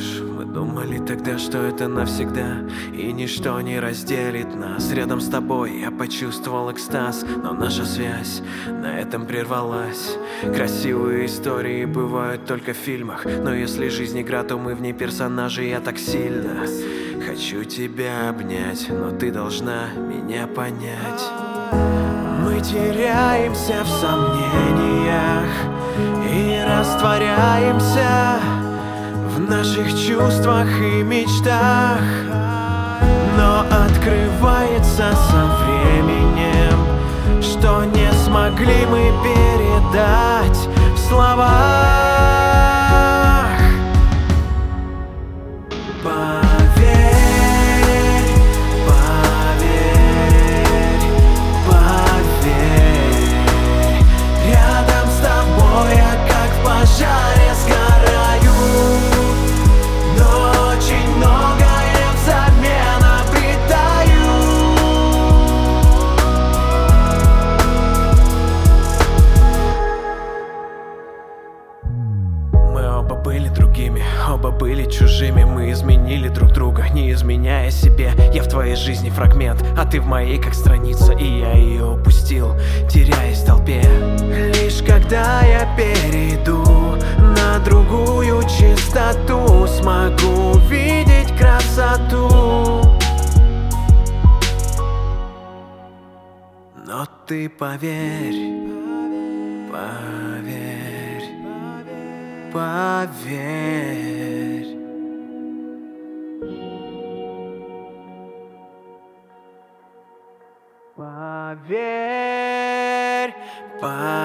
помнишь, мы думали тогда, что это навсегда, и ничто не разделит нас. Рядом с тобой я почувствовал экстаз, но наша связь на этом прервалась. Красивые истории бывают только в фильмах, но если жизнь игра, то мы в ней персонажи. Я так сильно хочу тебя обнять, но ты должна меня понять. Мы теряемся в сомнениях и растворяемся в наших чувствах и мечтах. Но открывается со временем, что не смогли мы передать в словах. Оба были другими, оба были чужими. Мы изменили друг друга, не изменяя себе. Я в твоей жизни фрагмент, а ты в моей как страница. И я ее упустил, теряясь в толпе. Лишь когда я перейду на другую чистоту, смогу видеть красоту. Но ты поверь, поверь, поверь. Поверь, поверь.